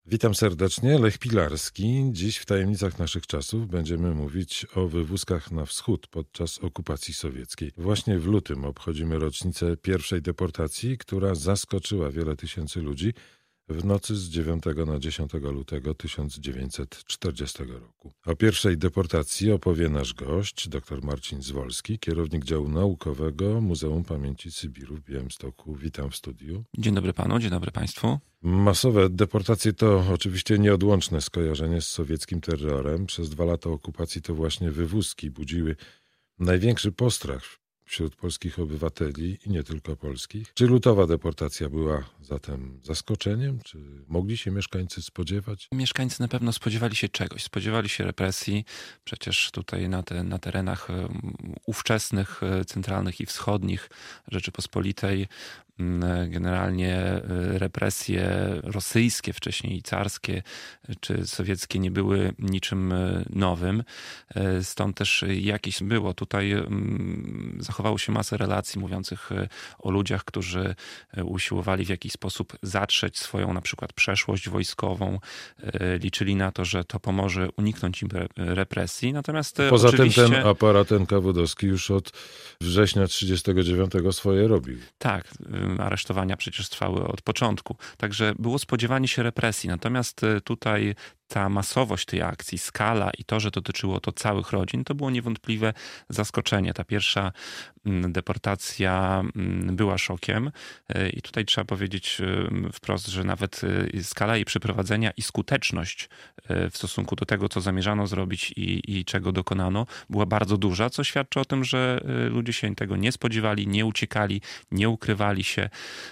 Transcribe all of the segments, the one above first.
Witam serdecznie, Lech Pilarski. Dziś w Tajemnicach naszych czasów będziemy mówić o wywózkach na wschód podczas okupacji sowieckiej. Właśnie w lutym obchodzimy rocznicę pierwszej deportacji, która zaskoczyła wiele tysięcy ludzi w nocy z 9 na 10 lutego 1940 roku. O pierwszej deportacji opowie nasz gość, dr Marcin Zwolski, kierownik działu naukowego Muzeum Pamięci Sybiru w Białymstoku. Witam w studiu. Dzień dobry panu, dzień dobry państwu. Masowe deportacje to oczywiście nieodłączne skojarzenie z sowieckim terrorem. Przez 2 lata okupacji to właśnie wywózki budziły największy postrach wśród polskich obywateli i nie tylko polskich. Czy lutowa deportacja była zatem zaskoczeniem? Czy mogli się mieszkańcy spodziewać? Mieszkańcy na pewno spodziewali się czegoś. Spodziewali się represji. Przecież tutaj na terenach ówczesnych, centralnych i wschodnich Rzeczypospolitej generalnie represje rosyjskie, wcześniej i carskie czy sowieckie nie były niczym nowym. Stąd też jakieś było. Tutaj zachowało się masę relacji mówiących o ludziach, którzy usiłowali w jakiś sposób zatrzeć swoją na przykład przeszłość wojskową. Liczyli na to, że to pomoże uniknąć im represji. Natomiast poza oczywiście... tym ten aparat NKWD-owski już od września 1939 swoje robił. Tak, aresztowania przecież trwały od początku. Także było spodziewanie się represji. Natomiast tutaj ta masowość tej akcji, skala i to, że dotyczyło to całych rodzin, to było niewątpliwe zaskoczenie. Ta pierwsza deportacja była szokiem i tutaj trzeba powiedzieć wprost, że nawet skala jej przeprowadzenia i skuteczność w stosunku do tego, co zamierzano zrobić i czego dokonano, była bardzo duża, co świadczy o tym, że ludzie się tego nie spodziewali, nie uciekali, nie ukrywali się,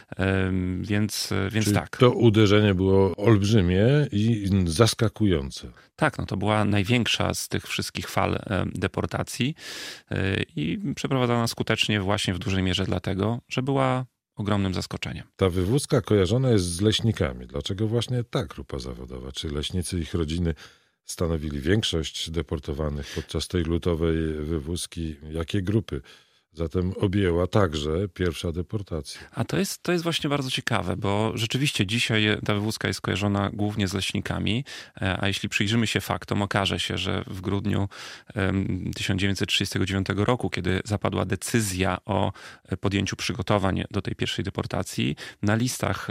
więc Czyli tak. To uderzenie było olbrzymie i zaskakujące. Tak, no to była największa z tych wszystkich fal deportacji i przeprowadzona skutecznie właśnie w dużej mierze dlatego, że była ogromnym zaskoczeniem. Ta wywózka kojarzona jest z leśnikami. Dlaczego właśnie ta grupa zawodowa? Czy leśnicy i ich rodziny stanowili większość deportowanych podczas tej lutowej wywózki? Jakie grupy zatem objęła także pierwsza deportacja? A to jest właśnie bardzo ciekawe, bo rzeczywiście dzisiaj ta wywózka jest kojarzona głównie z leśnikami, a jeśli przyjrzymy się faktom, okaże się, że w grudniu 1939 roku, kiedy zapadła decyzja o podjęciu przygotowań do tej pierwszej deportacji, na listach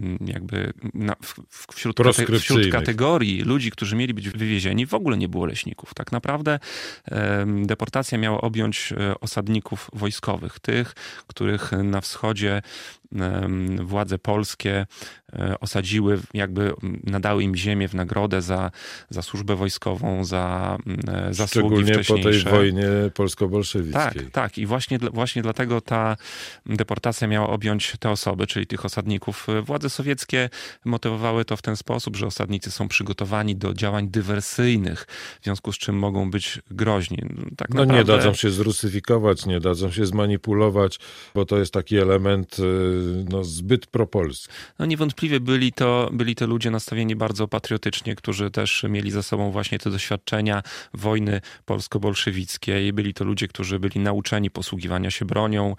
wśród kategorii ludzi, którzy mieli być wywiezieni, w ogóle nie było leśników. Tak naprawdę deportacja miała objąć osadników wojskowych, tych, których na wschodzie władze polskie osadziły, jakby nadały im ziemię w nagrodę za służbę wojskową, za zasługi wcześniejsze. Szczególnie po tej wojnie polsko-bolszewickiej. Tak. I właśnie dlatego ta deportacja miała objąć te osoby, czyli tych osadników. Władze sowieckie motywowały to w ten sposób, że osadnicy są przygotowani do działań dywersyjnych, w związku z czym mogą być groźni. Tak naprawdę... Nie dadzą się zrusyfikować, nie dadzą się zmanipulować, bo to jest taki element zbyt propolski. Niewątpliwie byli to ludzie nastawieni bardzo patriotycznie, którzy też mieli za sobą właśnie te doświadczenia wojny polsko-bolszewickiej. Byli to ludzie, którzy byli nauczeni posługiwania się bronią,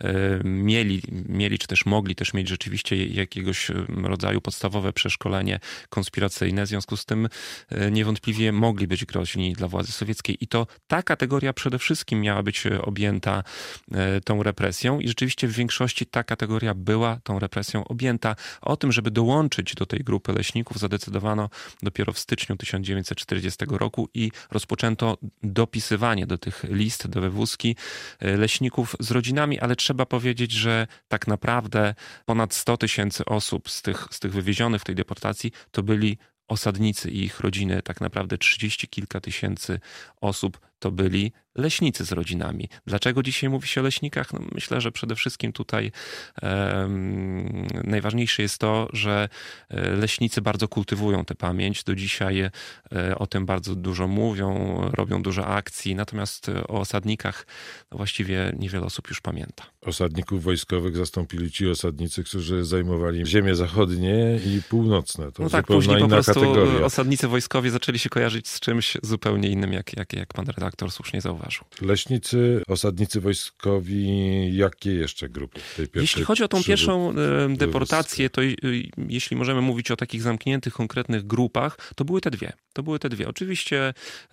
mieli czy też mogli też mieć rzeczywiście jakiegoś rodzaju podstawowe przeszkolenie konspiracyjne. W związku z tym niewątpliwie mogli być groźni dla władzy sowieckiej. I to ta kategoria przede wszystkim miała być objęta tą represją i rzeczywiście w większości ta kategoria była tą represją objęta. O tym, żeby dołączyć do tej grupy leśników, zadecydowano dopiero w styczniu 1940 roku i rozpoczęto dopisywanie do tych list, do wywózki leśników z rodzinami, ale trzeba powiedzieć, że tak naprawdę ponad 100 000 osób z tych wywiezionych w tej deportacji to byli osadnicy i ich rodziny. Tak naprawdę 30 kilka tysięcy osób to byli leśnicy z rodzinami. Dlaczego dzisiaj mówi się o leśnikach? Myślę, że przede wszystkim tutaj najważniejsze jest to, że leśnicy bardzo kultywują tę pamięć. Do dzisiaj o tym bardzo dużo mówią, robią dużo akcji, natomiast o osadnikach właściwie niewiele osób już pamięta. Osadników wojskowych zastąpili ci osadnicy, którzy zajmowali ziemie zachodnie i północne. To zupełnie później inna po prostu kategoria. Osadnicy wojskowi zaczęli się kojarzyć z czymś zupełnie innym, jak pan redaktor redaktor słusznie zauważył. Leśnicy, osadnicy wojskowi, jakie jeszcze grupy w tej pierwszej? Jeśli chodzi o tą pierwszą deportację, to jeśli możemy mówić o takich zamkniętych, konkretnych grupach, to były te dwie. Oczywiście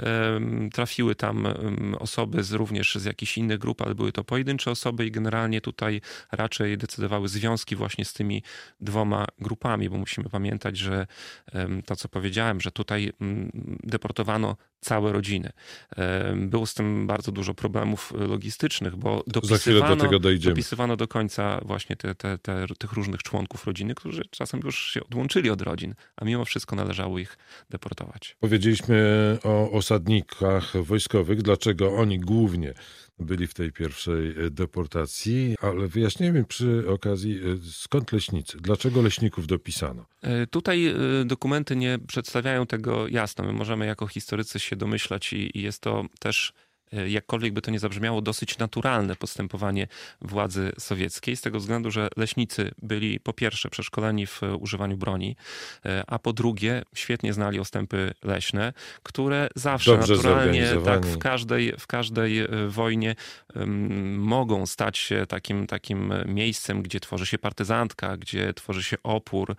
trafiły tam osoby również z jakichś innych grup, ale były to pojedyncze osoby i generalnie tutaj raczej decydowały związki właśnie z tymi dwoma grupami, bo musimy pamiętać, że to, co powiedziałem, że tutaj deportowano całe rodziny. Było z tym bardzo dużo problemów logistycznych, bo dopisywano do końca właśnie tych różnych członków rodziny, którzy czasem już się odłączyli od rodzin, a mimo wszystko należało ich deportować. Powiedzieliśmy o osadnikach wojskowych, dlaczego oni głównie byli w tej pierwszej deportacji, ale wyjaśnijmy przy okazji, skąd leśnicy? Dlaczego leśników dopisano? Tutaj dokumenty nie przedstawiają tego jasno. My możemy jako historycy się domyślać i jest to też, jakkolwiek by to nie zabrzmiało, dosyć naturalne postępowanie władzy sowieckiej, z tego względu, że leśnicy byli po pierwsze przeszkoleni w używaniu broni, a po drugie świetnie znali ostępy leśne, które zawsze dobrze naturalnie tak w każdej wojnie mogą stać się takim miejscem, gdzie tworzy się partyzantka, gdzie tworzy się opór,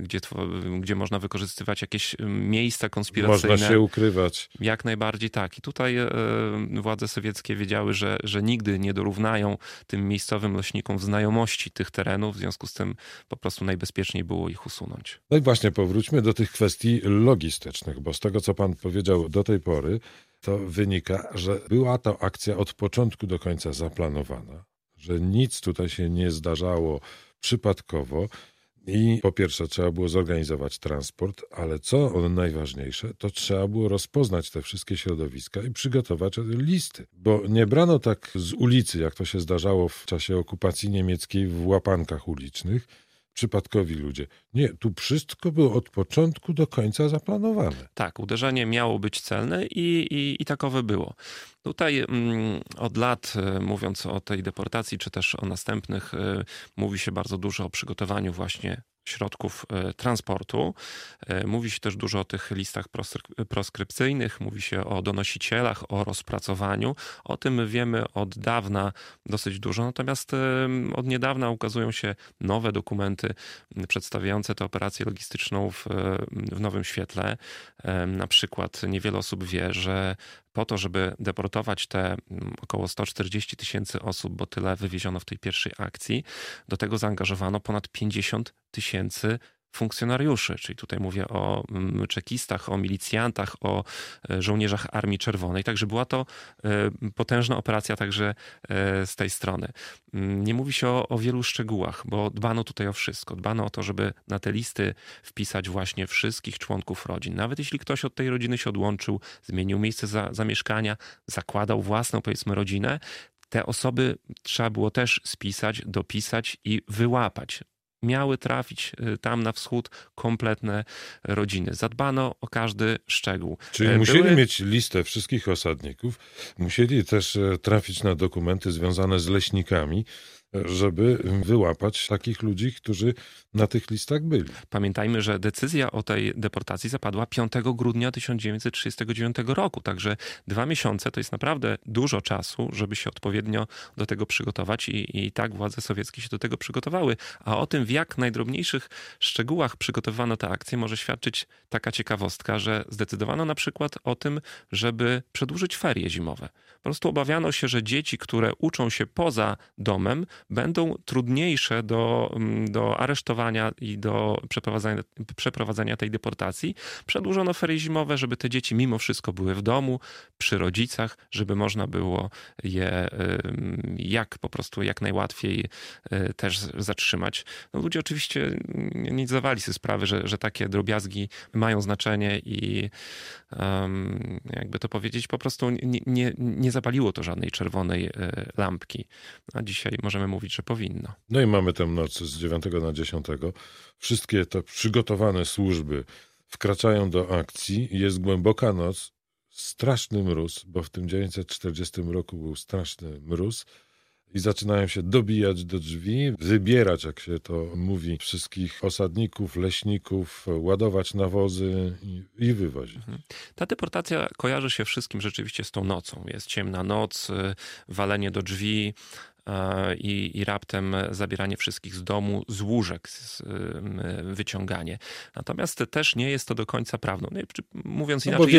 gdzie można wykorzystywać jakieś miejsca konspiracyjne. Można się ukrywać. Jak najbardziej tak. I tutaj władze sowieckie wiedziały, że nigdy nie dorównają tym miejscowym leśnikom w znajomości tych terenów, w związku z tym po prostu najbezpieczniej było ich usunąć. No i właśnie powróćmy do tych kwestii logistycznych, bo z tego, co pan powiedział do tej pory, to wynika, że była to akcja od początku do końca zaplanowana, że nic tutaj się nie zdarzało przypadkowo. I po pierwsze trzeba było zorganizować transport, ale co najważniejsze, to trzeba było rozpoznać te wszystkie środowiska i przygotować listy. Bo nie brano tak z ulicy, jak to się zdarzało w czasie okupacji niemieckiej w łapankach ulicznych, przypadkowi ludzie. Nie, tu wszystko było od początku do końca zaplanowane. Tak, uderzenie miało być celne i takowe było. Tutaj od lat, mówiąc o tej deportacji, czy też o następnych, mówi się bardzo dużo o przygotowaniu właśnie środków transportu. Mówi się też dużo o tych listach proskrypcyjnych, mówi się o donosicielach, o rozpracowaniu. O tym wiemy od dawna dosyć dużo, natomiast od niedawna ukazują się nowe dokumenty przedstawiające tę operację logistyczną w nowym świetle. Na przykład niewiele osób wie, że po to, żeby deportować te około 140 000 osób, bo tyle wywieziono w tej pierwszej akcji, do tego zaangażowano ponad 50 000 funkcjonariuszy, czyli tutaj mówię o czekistach, o milicjantach, o żołnierzach Armii Czerwonej. Także była to potężna operacja także z tej strony. Nie mówi się o wielu szczegółach, bo dbano tutaj o wszystko. Dbano o to, żeby na te listy wpisać właśnie wszystkich członków rodzin. Nawet jeśli ktoś od tej rodziny się odłączył, zmienił miejsce zamieszkania, zakładał własną, powiedzmy, rodzinę, te osoby trzeba było też spisać, dopisać i wyłapać. Miały trafić tam na wschód kompletne rodziny. Zadbano o każdy szczegół. Czyli musieli mieć listę wszystkich osadników, musieli też trafić na dokumenty związane z leśnikami, żeby wyłapać takich ludzi, którzy na tych listach byli. Pamiętajmy, że decyzja o tej deportacji zapadła 5 grudnia 1939 roku, także 2 miesiące to jest naprawdę dużo czasu, żeby się odpowiednio do tego przygotować i tak władze sowieckie się do tego przygotowały. A o tym, w jak najdrobniejszych szczegółach przygotowywano tę akcję, może świadczyć taka ciekawostka, że zdecydowano na przykład o tym, żeby przedłużyć ferie zimowe. Po prostu obawiano się, że dzieci, które uczą się poza domem, będą trudniejsze do aresztowania i do przeprowadzenia tej deportacji. Przedłużono ferie zimowe, żeby te dzieci mimo wszystko były w domu, przy rodzicach, żeby można było je jak najłatwiej też zatrzymać. No, ludzie oczywiście nie zdawali sobie sprawy, że takie drobiazgi mają znaczenie i jakby to powiedzieć, po prostu nie zapaliło to żadnej czerwonej lampki. A dzisiaj możemy mówić, że powinno. No i mamy tę noc z 9 na 10. Wszystkie te przygotowane służby wkraczają do akcji. Jest głęboka noc, straszny mróz, bo w tym 1940 roku był straszny mróz. i zaczynają się dobijać do drzwi, wybierać, jak się to mówi, wszystkich osadników, leśników, ładować na wozy i wywozić. Ta deportacja kojarzy się wszystkim rzeczywiście z tą nocą. Jest ciemna noc, walenie do drzwi, i raptem zabieranie wszystkich z domu, z łóżek, wyciąganie. Natomiast też nie jest to do końca prawdą. Mówiąc inaczej,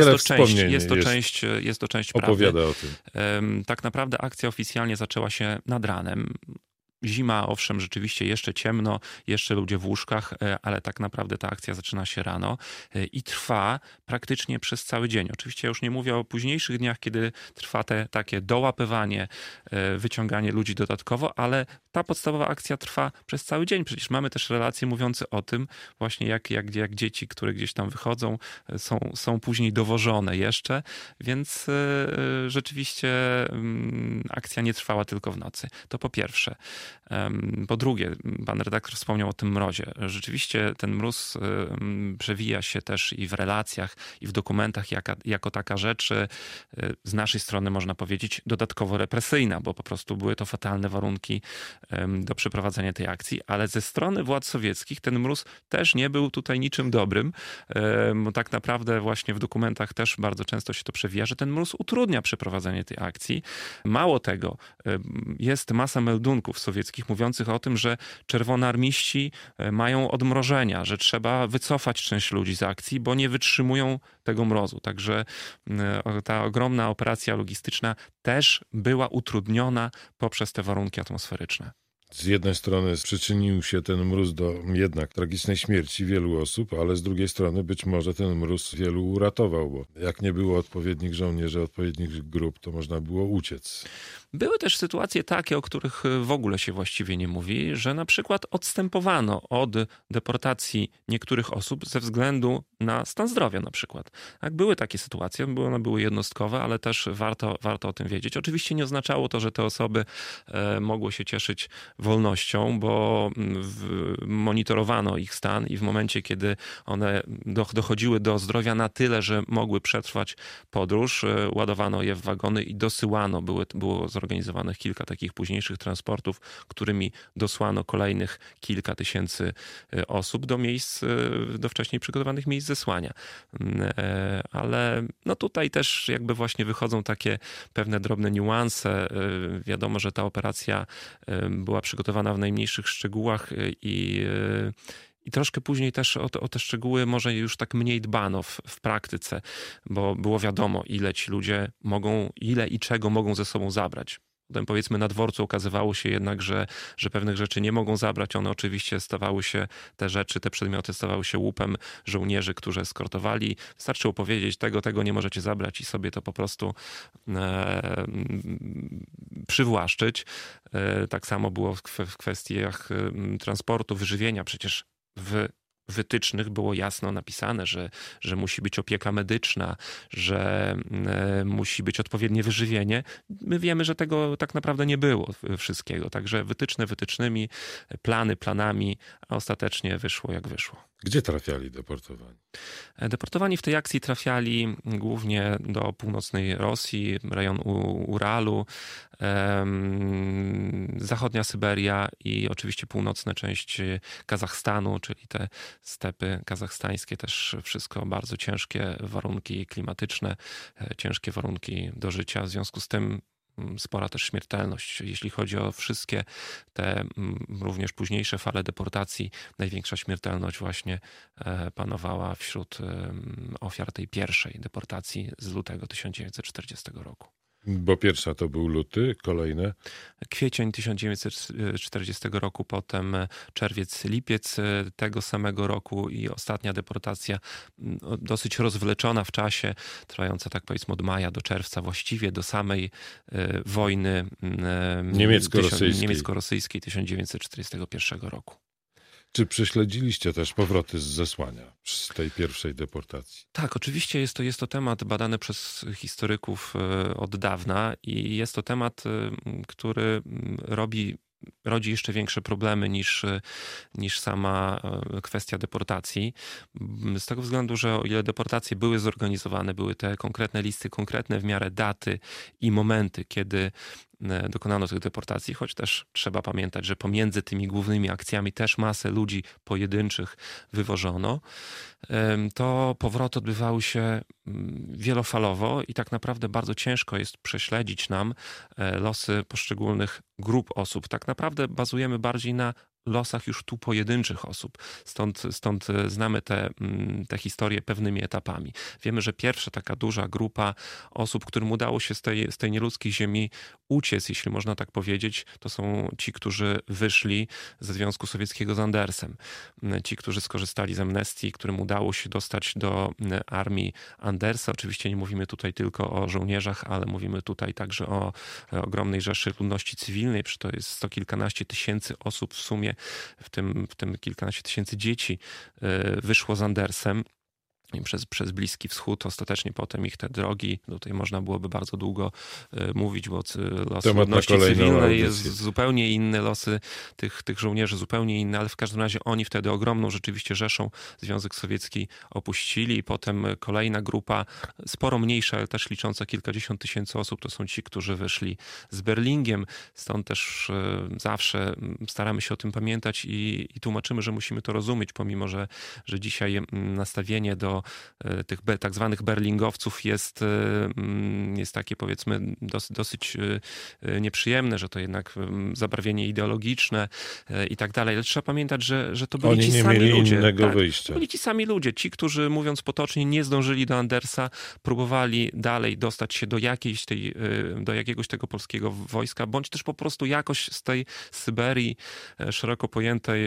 jest to część prawdy. Opowiada o tym. Tak naprawdę akcja oficjalnie zaczęła się nad ranem. Zima, owszem, rzeczywiście jeszcze ciemno, jeszcze ludzie w łóżkach, ale tak naprawdę ta akcja zaczyna się rano i trwa praktycznie przez cały dzień. Oczywiście ja już nie mówię o późniejszych dniach, kiedy trwa takie dołapywanie, wyciąganie ludzi dodatkowo, ale ta podstawowa akcja trwa przez cały dzień. Przecież mamy też relacje mówiące o tym właśnie jak dzieci, które gdzieś tam wychodzą, są później dowożone jeszcze, więc rzeczywiście akcja nie trwała tylko w nocy. To po pierwsze. Po drugie, pan redaktor wspomniał o tym mrozie. Rzeczywiście ten mróz przewija się też i w relacjach, i w dokumentach jako taka rzecz z naszej strony, można powiedzieć, dodatkowo represyjna, bo po prostu były to fatalne warunki do przeprowadzenia tej akcji, ale ze strony władz sowieckich ten mróz też nie był tutaj niczym dobrym, bo tak naprawdę właśnie w dokumentach też bardzo często się to przewija, że ten mróz utrudnia przeprowadzenie tej akcji. Mało tego, jest masa meldunków sowieckich mówiących o tym, że czerwonoarmiści mają odmrożenia, że trzeba wycofać część ludzi z akcji, bo nie wytrzymują tego mrozu. Także ta ogromna operacja logistyczna też była utrudniona poprzez te warunki atmosferyczne. Z jednej strony przyczynił się ten mróz do jednak tragicznej śmierci wielu osób, ale z drugiej strony być może ten mróz wielu uratował, bo jak nie było odpowiednich żołnierzy, odpowiednich grup, to można było uciec. Były też sytuacje takie, o których w ogóle się właściwie nie mówi, że na przykład odstępowano od deportacji niektórych osób ze względu na stan zdrowia na przykład. Tak, były takie sytuacje, one były jednostkowe, ale też warto o tym wiedzieć. Oczywiście nie oznaczało to, że te osoby mogły się cieszyć wolnością, bo monitorowano ich stan i w momencie, kiedy one dochodziły do zdrowia na tyle, że mogły przetrwać podróż, ładowano je w wagony i dosyłano. Było zorganizowanych kilka takich późniejszych transportów, którymi dosłano kolejnych kilka tysięcy osób do wcześniej przygotowanych miejsc zesłania. Ale no tutaj też jakby właśnie wychodzą takie pewne drobne niuanse. Wiadomo, że ta operacja była przygotowana w najmniejszych szczegółach i troszkę później też o te szczegóły może już tak mniej dbano w praktyce, bo było wiadomo, ile ci ludzie mogą, ile i czego mogą ze sobą zabrać. Potem powiedzmy na dworcu okazywało się jednak, że pewnych rzeczy nie mogą zabrać. One oczywiście te przedmioty stawały się łupem żołnierzy, którzy eskortowali. Wystarczyło powiedzieć, tego nie możecie zabrać i sobie to po prostu przywłaszczyć. Tak samo było w kwestiach transportu, wyżywienia. Przecież w wytycznych było jasno napisane, że musi być opieka medyczna, że musi być odpowiednie wyżywienie. My wiemy, że tego tak naprawdę nie było wszystkiego. Także wytyczne wytycznymi, plany planami, a ostatecznie wyszło jak wyszło. Gdzie trafiali deportowani? Deportowani w tej akcji trafiali głównie do północnej Rosji, rejon Uralu, zachodnia Syberia i oczywiście północna część Kazachstanu, czyli te stepy kazachstańskie, też wszystko bardzo ciężkie warunki klimatyczne, ciężkie warunki do życia. W związku z tym spora też śmiertelność. Jeśli chodzi o wszystkie te również późniejsze fale deportacji, największa śmiertelność właśnie panowała wśród ofiar tej pierwszej deportacji z lutego 1940 roku. Bo pierwsza to był luty, kolejne? Kwiecień 1940 roku, potem czerwiec, lipiec tego samego roku i ostatnia deportacja dosyć rozwleczona w czasie, trwająca tak powiedzmy od maja do czerwca, właściwie do samej wojny niemiecko-rosyjskiej 1941 roku. Czy prześledziliście też powroty z zesłania z tej pierwszej deportacji? Tak, oczywiście jest to temat badany przez historyków od dawna i jest to temat, który rodzi jeszcze większe problemy niż sama kwestia deportacji. Z tego względu, że o ile deportacje były zorganizowane, były te konkretne listy, konkretne w miarę daty i momenty, kiedy dokonano tych deportacji, choć też trzeba pamiętać, że pomiędzy tymi głównymi akcjami też masę ludzi pojedynczych wywożono, to powroty odbywały się wielofalowo i tak naprawdę bardzo ciężko jest prześledzić nam losy poszczególnych grup osób. Tak naprawdę bazujemy bardziej na losach już tu pojedynczych osób. Stąd znamy te historie pewnymi etapami. Wiemy, że pierwsza taka duża grupa osób, którym udało się z tej nieludzkiej ziemi uciec, jeśli można tak powiedzieć, to są ci, którzy wyszli ze Związku Sowieckiego z Andersem. Ci, którzy skorzystali z amnestii, którym udało się dostać do armii Andersa. Oczywiście nie mówimy tutaj tylko o żołnierzach, ale mówimy tutaj także o ogromnej rzeszy ludności cywilnej, to jest sto kilkanaście tysięcy osób w sumie, w tym kilkanaście tysięcy dzieci wyszło z Andersem przez Bliski Wschód. Ostatecznie potem ich te drogi, tutaj można byłoby bardzo długo mówić, bo los ludności cywilnej jest zupełnie inny, losy tych żołnierzy zupełnie inne, ale w każdym razie oni wtedy ogromną rzeczywiście rzeszą Związek Sowiecki opuścili i potem kolejna grupa, sporo mniejsza, ale też licząca kilkadziesiąt tysięcy osób, to są ci, którzy wyszli z Berlingiem. Stąd też zawsze staramy się o tym pamiętać i tłumaczymy, że musimy to rozumieć, pomimo, że dzisiaj nastawienie do tych tak zwanych berlingowców jest takie, powiedzmy, dosyć nieprzyjemne, że to jednak zabarwienie ideologiczne i tak dalej. Ale trzeba pamiętać, że to byli ci sami ludzie. Innego wyjścia. To byli ci sami ludzie. Ci, którzy, mówiąc potocznie, nie zdążyli do Andersa, próbowali dalej dostać się do jakiegoś tego polskiego wojska, bądź też po prostu jakoś z tej Syberii szeroko pojętej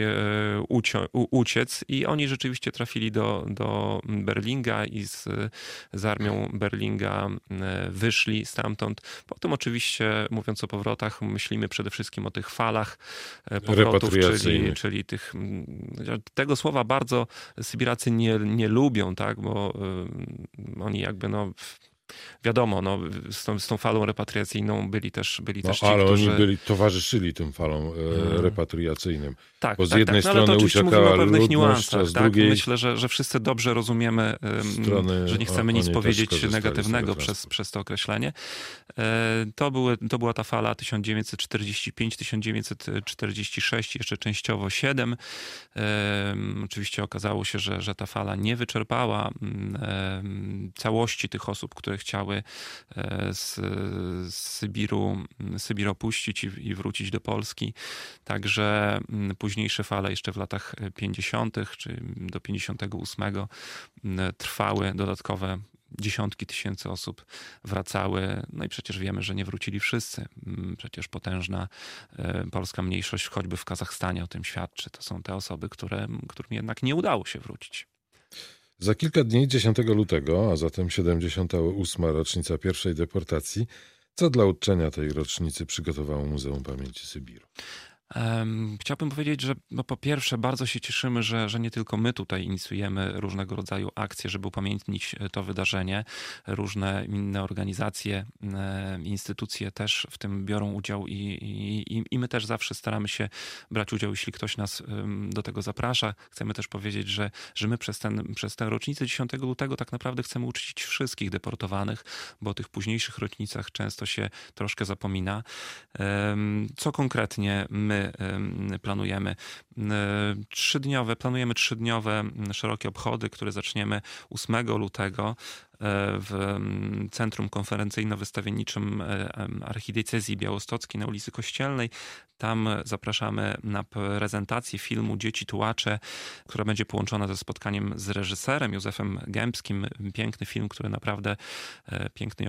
uciec i oni rzeczywiście trafili do Berlinga i z armią Berlinga wyszli stamtąd. Potem oczywiście, mówiąc o powrotach, myślimy przede wszystkim o tych falach powrotów, czyli tego słowa bardzo Sybiracy nie lubią, tak, bo oni jakby wiadomo, z tą falą repatriacyjną byli też ci, ale którzy... oni towarzyszyli tym falom repatriacyjnym. Tak, bo z jednej strony ale to oczywiście mówimy o pewnych niuansach. a z drugiej... Myślę, że wszyscy dobrze rozumiemy, że nie chcemy nic powiedzieć negatywnego przez to określenie. To była ta fala 1945-1946, jeszcze częściowo 7. Oczywiście okazało się, że ta fala nie wyczerpała całości tych osób, które chciały z Sybir opuścić i wrócić do Polski. Także późniejsze fale jeszcze w latach 50. czy do 58 trwały dodatkowe dziesiątki tysięcy osób wracały. No i przecież wiemy, że nie wrócili wszyscy. Przecież potężna polska mniejszość, choćby w Kazachstanie, o tym świadczy. To są te osoby, którym jednak nie udało się wrócić. Za kilka dni, 10 lutego, a zatem 78. rocznica pierwszej deportacji, co dla uczczenia tej rocznicy przygotowało Muzeum Pamięci Sybiru? Chciałbym powiedzieć, że po pierwsze bardzo się cieszymy, że nie tylko my tutaj inicjujemy różnego rodzaju akcje, żeby upamiętnić to wydarzenie. Różne inne organizacje, instytucje też w tym biorą udział i my też zawsze staramy się brać udział, jeśli ktoś nas do tego zaprasza. Chcemy też powiedzieć, że my przez tę rocznicę 10 lutego tak naprawdę chcemy uczcić wszystkich deportowanych, bo o tych późniejszych rocznicach często się troszkę zapomina. Co konkretnie my planujemy? Planujemy trzydniowe szerokie obchody, które zaczniemy 8 lutego w Centrum Konferencyjno-Wystawienniczym Archidiecezji Białostockiej na ulicy Kościelnej. Tam zapraszamy na prezentację filmu Dzieci tułacze, która będzie połączona ze spotkaniem z reżyserem Józefem Gębskim. Piękny film, który naprawdę piękny,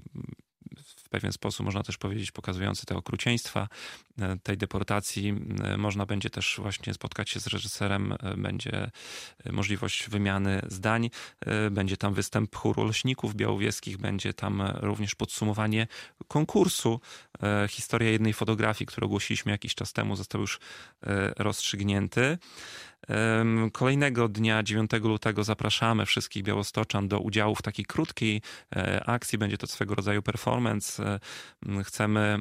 w pewien sposób można też powiedzieć, pokazujący te okrucieństwa tej deportacji. Można będzie też właśnie spotkać się z reżyserem, będzie możliwość wymiany zdań, będzie tam występ chóru leśników białowieskich, będzie tam również podsumowanie konkursu. Historia jednej fotografii, którą ogłosiliśmy jakiś czas temu, został już rozstrzygnięty. Kolejnego dnia, 9 lutego, zapraszamy wszystkich białostoczan do udziału w takiej krótkiej akcji. Będzie to swego rodzaju performance. Chcemy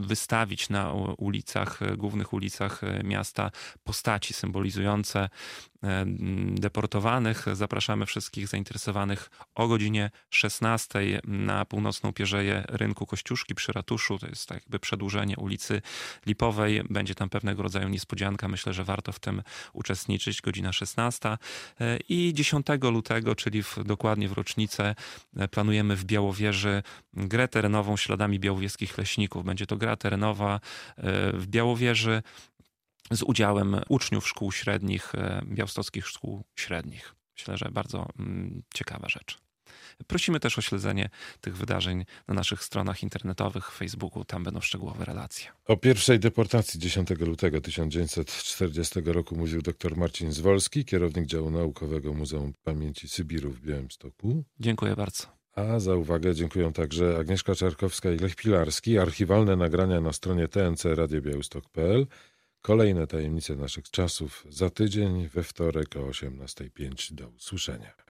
wystawić na głównych ulicach miasta postaci symbolizujące deportowanych. Zapraszamy wszystkich zainteresowanych o godzinie 16 na północną pierzeję rynku Kościuszki przy ratuszu. To jest tak jakby przedłużenie ulicy Lipowej. Będzie tam pewnego rodzaju niespodzianka. Myślę, że warto w tym uczestniczyć. Godzina 16. I 10 lutego, czyli dokładnie w rocznicę, planujemy w Białowieży grę terenową śladami białowieskich leśników. Będzie to gra terenowa w Białowieży z udziałem uczniów szkół średnich, białostockich szkół średnich. Myślę, że bardzo ciekawa rzecz. Prosimy też o śledzenie tych wydarzeń na naszych stronach internetowych, Facebooku, tam będą szczegółowe relacje. O pierwszej deportacji 10 lutego 1940 roku mówił dr Marcin Zwolski, kierownik działu naukowego Muzeum Pamięci Sybiru w Białymstoku. Dziękuję bardzo. A za uwagę dziękuję także Agnieszka Czarkowska i Lech Pilarski. Archiwalne nagrania na stronie tncradiobiałystok.pl. Kolejne tajemnice naszych czasów za tydzień we wtorek o 18:05. Do usłyszenia.